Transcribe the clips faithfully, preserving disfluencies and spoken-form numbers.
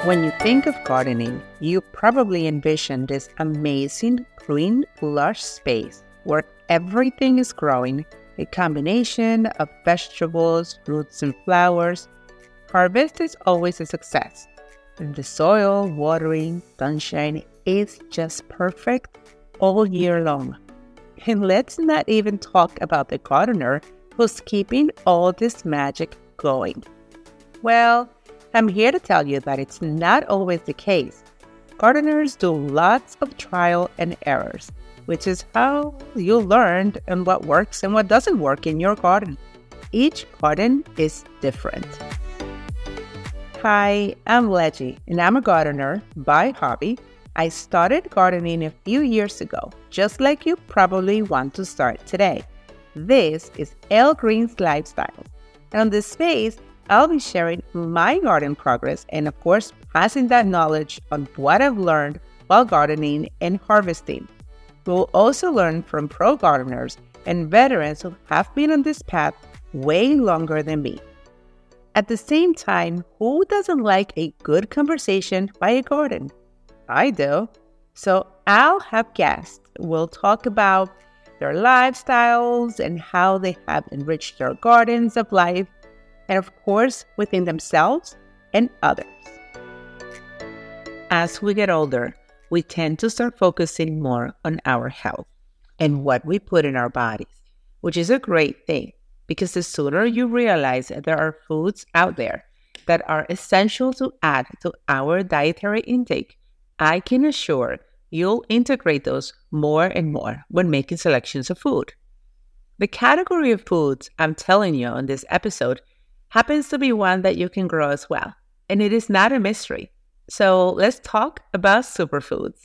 When you think of gardening, you probably envision this amazing, green, lush space where everything is growing, a combination of vegetables, fruits, and flowers. Harvest is always a success, and the soil, watering, sunshine is just perfect all year long. And let's not even talk about the gardener who's keeping all this magic going. Well, I'm here to tell you that it's not always the case. Gardeners do lots of trial and errors, which is how you learn and what works and what doesn't work in your garden. Each garden is different. Hi, I'm Leggy, and I'm a gardener by hobby. I started gardening a few years ago, just like you probably want to start today. This is Elle Green's Lifestyles, and on this space, I'll be sharing my garden progress and, of course, passing that knowledge on what I've learned while gardening and harvesting. We'll also learn from pro gardeners and veterans who have been on this path way longer than me. At the same time, who doesn't like a good conversation by a garden? I do. So I'll have guests. We'll talk about their lifestyles and how they have enriched their gardens of life, and of course, within themselves and others. As we get older, we tend to start focusing more on our health and what we put in our bodies, which is a great thing because the sooner you realize that there are foods out there that are essential to add to our dietary intake, I can assure you'll integrate those more and more when making selections of food. The category of foods I'm telling you on this episode happens to be one that you can grow as well, and it is not a mystery. So let's talk about superfoods.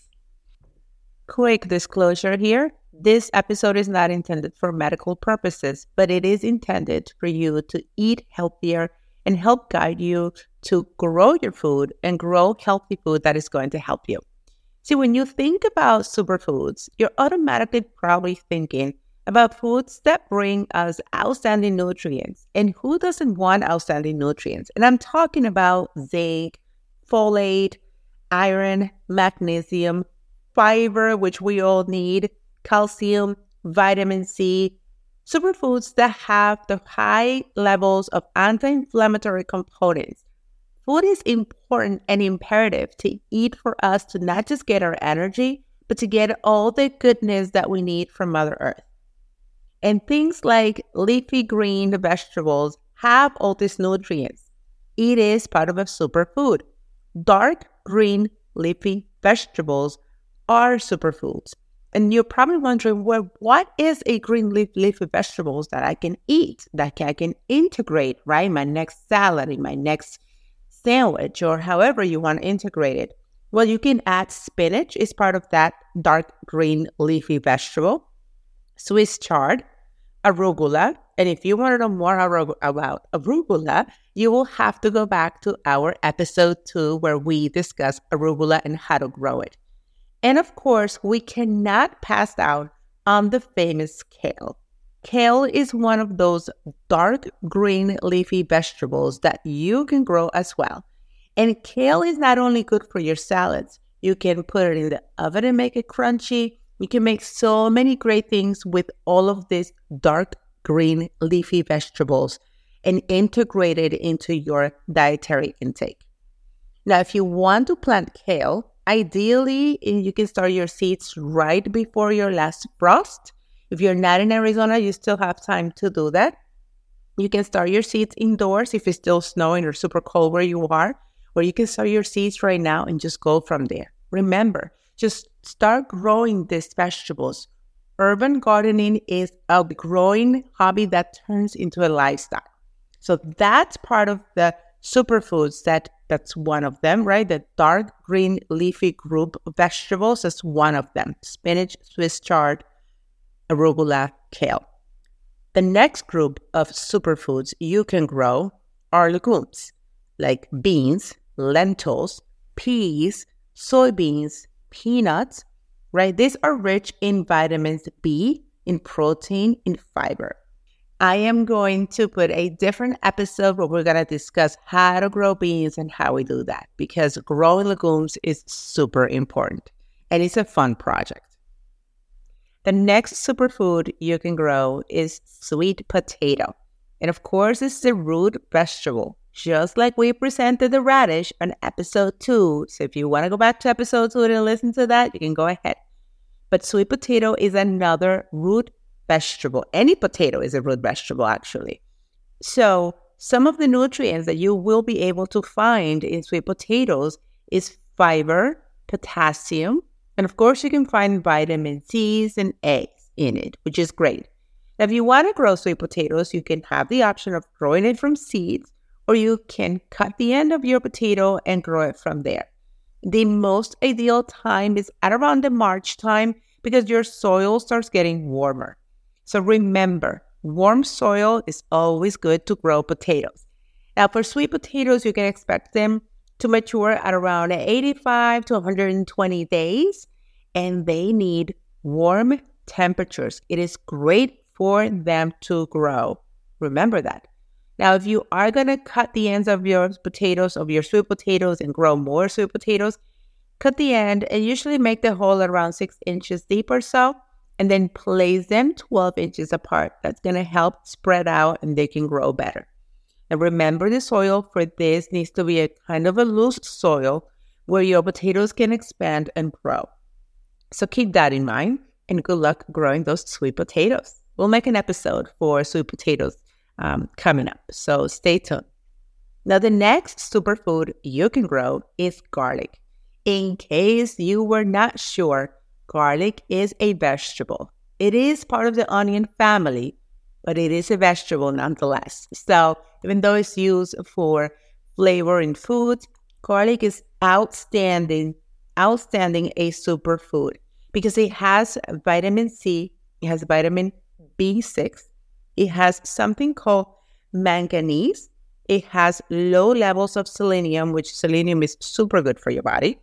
Quick disclosure here, this episode is not intended for medical purposes, but it is intended for you to eat healthier and help guide you to grow your food and grow healthy food that is going to help you. See, when you think about superfoods, you're automatically probably thinking about foods that bring us outstanding nutrients. And who doesn't want outstanding nutrients? And I'm talking about zinc, folate, iron, magnesium, fiber, which we all need, calcium, vitamin C, superfoods that have the high levels of anti-inflammatory components. Food is important and imperative to eat for us to not just get our energy, but to get all the goodness that we need from Mother Earth. And things like leafy green vegetables have all these nutrients. It is part of a superfood. Dark green leafy vegetables are superfoods. And you're probably wondering, well, what is a green leaf leafy vegetables that I can eat, that I can integrate, right? My next salad, in my next sandwich, or however you want to integrate it. Well, you can add spinach is part of that dark green leafy vegetable. Swiss chard, arugula, and if you want to know more about arugula, you will have to go back to our episode two where we discuss arugula and how to grow it. And of course, we cannot pass out on the famous kale. Kale is one of those dark green leafy vegetables that you can grow as well. And kale is not only good for your salads, you can put it in the oven and make it crunchy. You can make so many great things with all of these dark green leafy vegetables and integrate it into your dietary intake. Now, if you want to plant kale, ideally, you can start your seeds right before your last frost. If you're not in Arizona, you still have time to do that. You can start your seeds indoors if it's still snowing or super cold where you are, or you can start your seeds right now and just go from there. Remember, just start growing these vegetables. Urban gardening is a growing hobby that turns into a lifestyle. So that's part of the superfoods, that, that's one of them, right? The dark green leafy group of vegetables is one of them. Spinach, Swiss chard, arugula, kale. The next group of superfoods you can grow are legumes, like beans, lentils, peas, soybeans, peanuts, right? These are rich in vitamins B, in protein, in fiber. I am going to put a different episode where we're going to discuss how to grow beans and how we do that, because growing legumes is super important and it's a fun project. The next superfood you can grow is sweet potato. And of course, it's a root vegetable, just like we presented the radish on episode two. So if you want to go back to episode two and listen to that, you can go ahead. But sweet potato is another root vegetable. Any potato is a root vegetable, actually. So some of the nutrients that you will be able to find in sweet potatoes is fiber, potassium, and of course, you can find vitamin C's and A's in it, which is great. Now, if you want to grow sweet potatoes, you can have the option of growing it from seeds, or you can cut the end of your potato and grow it from there. The most ideal time is at around the March time because your soil starts getting warmer. So remember, warm soil is always good to grow potatoes. Now, for sweet potatoes, you can expect them to mature at around eighty-five to one hundred twenty days, and they need warm temperatures. It is great for them to grow. Remember that. Now, if you are going to cut the ends of your potatoes, of your sweet potatoes, and grow more sweet potatoes, cut the end and usually make the hole around six inches deep or so, and then place them twelve inches apart. That's going to help spread out and they can grow better. And remember, the soil for this needs to be a kind of a loose soil where your potatoes can expand and grow. So keep that in mind, and good luck growing those sweet potatoes. We'll make an episode for sweet potatoes um, coming up, so stay tuned. Now, the next superfood you can grow is garlic. In case you were not sure, garlic is a vegetable. It is part of the onion family, but it is a vegetable nonetheless. So even though it's used for flavor in foods, garlic is outstanding, outstanding a superfood because it has vitamin C, it has vitamin B six, it has something called manganese, it has low levels of selenium, which selenium is super good for your body.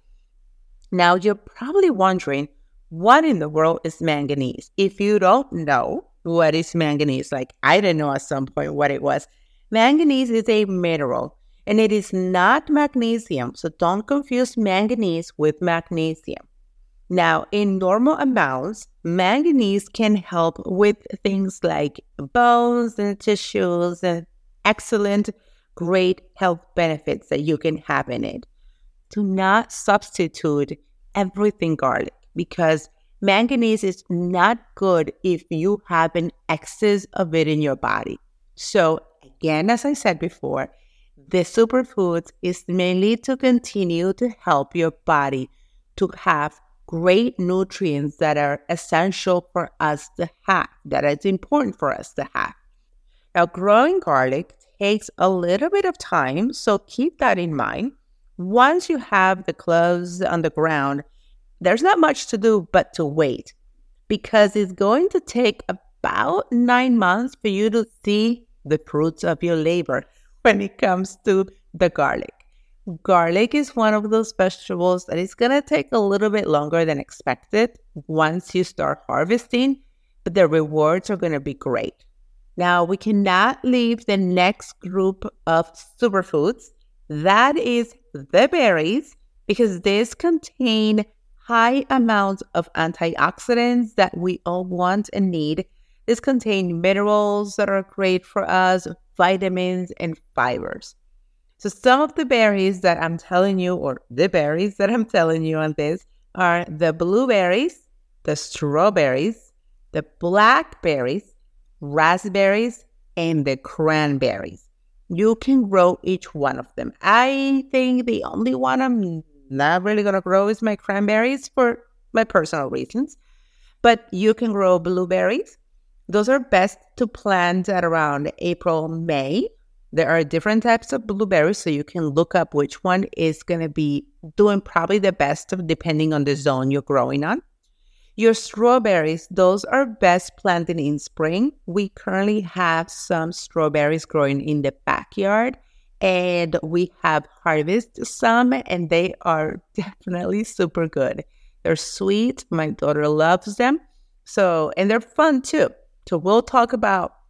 Now, you're probably wondering, what in the world is manganese? If you don't know what is manganese, like I didn't know at some point what it was, manganese is a mineral, and it is not magnesium. So don't confuse manganese with magnesium. Now, in normal amounts, manganese can help with things like bones and tissues and excellent, great health benefits that you can have in it. Do not substitute everything garlic, because manganese is not good if you have an excess of it in your body. So again, as I said before, the superfoods is mainly to continue to help your body to have great nutrients that are essential for us to have, that is important for us to have. Now, growing garlic takes a little bit of time, so keep that in mind. Once you have the cloves on the ground, there's not much to do but to wait, because it's going to take about nine months for you to see the fruits of your labor when it comes to the garlic. Garlic is one of those vegetables that is going to take a little bit longer than expected once you start harvesting, but the rewards are going to be great. Now, we cannot leave the next group of superfoods. That is the berries, because these contain high amounts of antioxidants that we all want and need. These contain minerals that are great for us, vitamins, and fibers. So some of the berries that I'm telling you, or the berries that I'm telling you on this, are the blueberries, the strawberries, the blackberries, raspberries, and the cranberries. You can grow each one of them. I think the only one I'm not really going to grow is my cranberries for my personal reasons. But you can grow blueberries. Those are best to plant at around April, May. There are different types of blueberries, so you can look up which one is going to be doing probably the best depending on the zone you're growing on. Your strawberries, those are best planted in spring. We currently have some strawberries growing in the backyard, and we have harvested some, and they are definitely super good. They're sweet. My daughter loves them. So, and they're fun too. So we'll talk about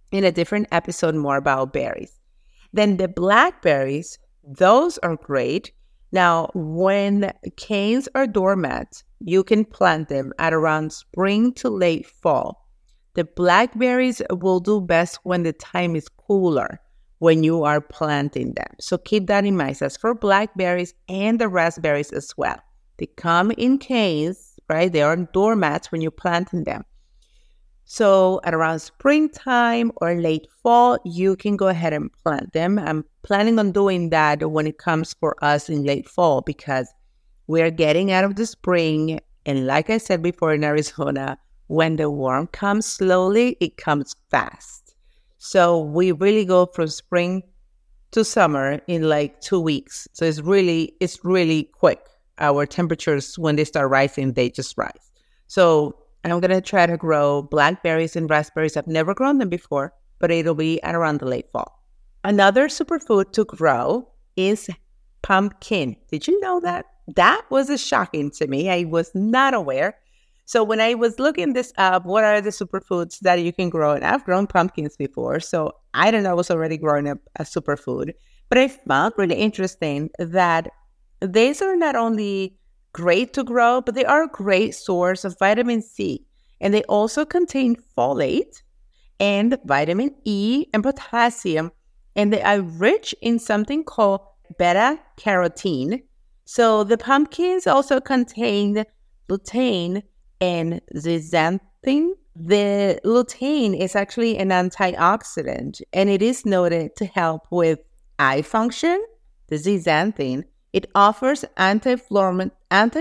in a different episode more about berries. Then the blackberries, those are great. Now, when canes are dormant, you can plant them at around spring to late fall. The blackberries will do best when the time is cooler, when you are planting them. So keep that in mind. That's for blackberries and the raspberries as well. They come in canes, right? They are doormats when you're planting them. So at around springtime or late fall, you can go ahead and plant them. I'm planning on doing that when it comes for us in late fall because we're getting out of the spring. And like I said before in Arizona, when the warm comes slowly, it comes fast. So we really go from spring to summer in like two weeks. So it's really, it's really quick. Our temperatures, when they start rising, they just rise. So I'm going to try to grow blackberries and raspberries. I've never grown them before, but it'll be at around the late fall. Another superfood to grow is pumpkin. Did you know that? That was a shocking to me. I was not aware. So when I was looking this up, what are the superfoods that you can grow? And I've grown pumpkins before, so I don't know I was already growing a, a superfood. But I found really interesting that these are not only great to grow, but they are a great source of vitamin C. And they also contain folate and vitamin E and potassium. And they are rich in something called beta-carotene. So the pumpkins also contain lutein and zeaxanthin. The lutein is actually an antioxidant, and it is noted to help with eye function. The zeaxanthin, it offers anti-inflammatory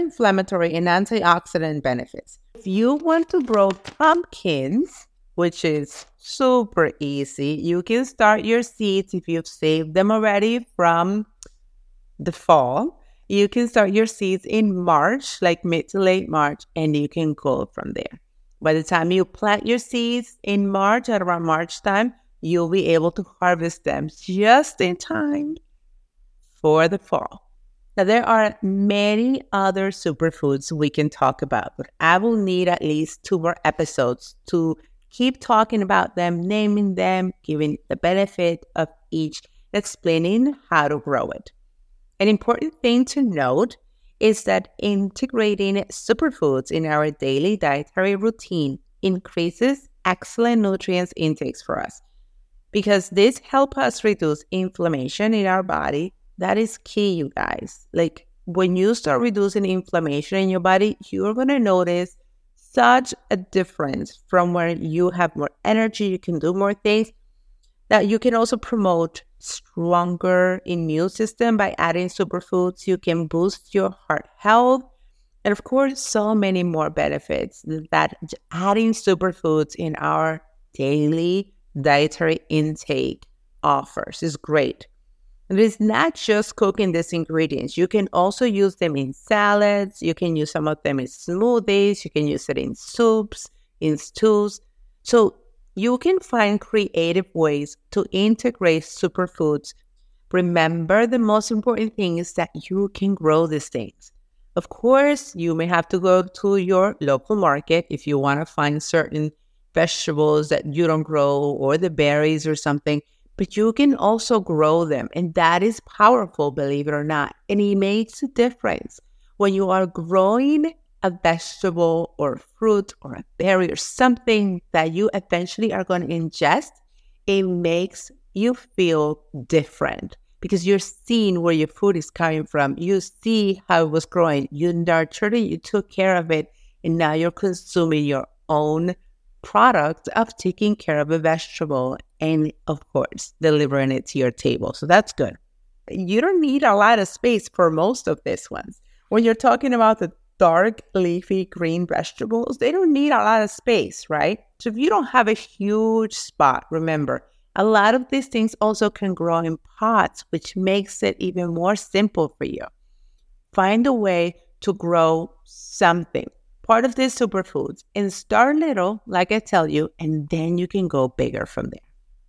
and antioxidant benefits. If you want to grow pumpkins, which is super easy, you can start your seeds if you've saved them already from the fall. You can start your seeds in March, like mid to late March, and you can go from there. By the time you plant your seeds in March, at around March time, you'll be able to harvest them just in time for the fall. Now, there are many other superfoods we can talk about, but I will need at least two more episodes to keep talking about them, naming them, giving the benefit of each, explaining how to grow it. An important thing to note is that integrating superfoods in our daily dietary routine increases excellent nutrients intakes for us because this helps us reduce inflammation in our body. That is key, you guys. Like when you start reducing inflammation in your body, you're going to notice such a difference from where you have more energy, you can do more things. Now, you can also promote stronger immune system by adding superfoods. You can boost your heart health. And of course, so many more benefits that adding superfoods in our daily dietary intake offers is great. And it's not just cooking these ingredients. You can also use them in salads. You can use some of them in smoothies. You can use it in soups, in stews. So you can find creative ways to integrate superfoods. Remember, the most important thing is that you can grow these things. Of course, you may have to go to your local market if you want to find certain vegetables that you don't grow or the berries or something. But you can also grow them, and that is powerful, believe it or not. And it makes a difference when you are growing a vegetable or fruit or a berry or something that you eventually are going to ingest. It makes you feel different because you're seeing where your food is coming from. You see how it was growing. You nurtured it, you took care of it, and now you're consuming your own product of taking care of a vegetable and, of course, delivering it to your table. So that's good. You don't need a lot of space for most of these ones. When you're talking about the dark leafy green vegetables, they don't need a lot of space, right? So if you don't have a huge spot, remember, a lot of these things also can grow in pots, which makes it even more simple for you. Find a way to grow something, part of these superfoods, and start little, like I tell you, and then you can go bigger from there.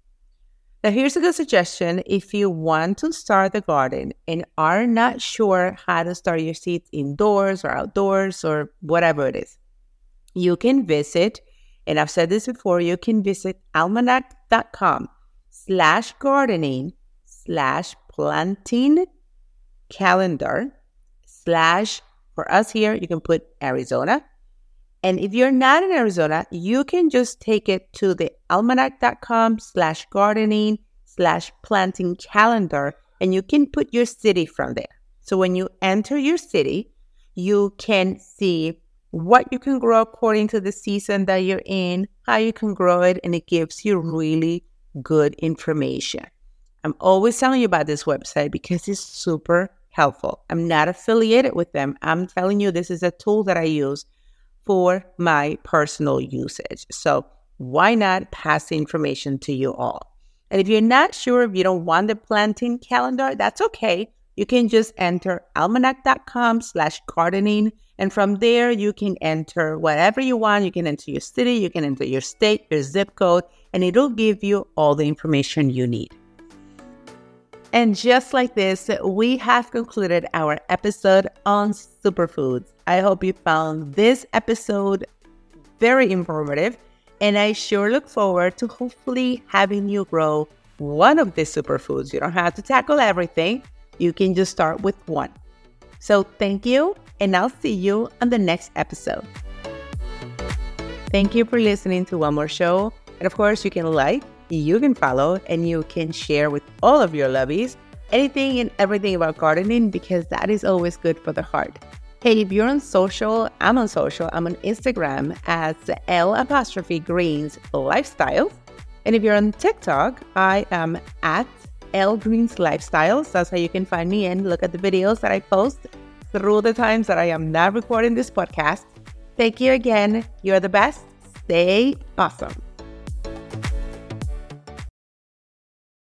Now, here's a good suggestion. If you want to start the garden and are not sure how to start your seeds indoors or outdoors or whatever it is, you can visit And I've said this before, you can visit almanac.com slash gardening slash planting calendar slash, for us here, you can put Arizona. And if you're not in Arizona, you can just take it to the almanac.com slash gardening slash planting calendar, and you can put your city from there. So when you enter your city, you can see what you can grow according to the season that you're in, how you can grow it, and it gives you really good information. I'm always telling you about this website because it's super helpful. I'm not affiliated with them. I'm telling you this is a tool that I use for my personal usage. So why not pass the information to you all? And if you're not sure, if you don't want the planting calendar, that's okay. You can just enter almanac.com slash gardening. And from there, you can enter whatever you want. You can enter your city, you can enter your state, your zip code, and it'll give you all the information you need. And just like this, we have concluded our episode on superfoods. I hope you found this episode very informative, and I sure look forward to hopefully having you grow one of these superfoods. You don't have to tackle everything. You can just start with one. So thank you, and I'll see you on the next episode. Thank you for listening to One More Show. And of course, you can like, you can follow, and you can share with all of your lovies anything and everything about gardening, because that is always good for the heart. Hey, if you're on social, I'm on social. I'm on Instagram as L apostrophe Greens Lifestyles. And if you're on TikTok, I am at L Greens Lifestyles. That's how you can find me and look at the videos that I post through the times that I am not recording this podcast. Thank you again. You're the best. Stay awesome.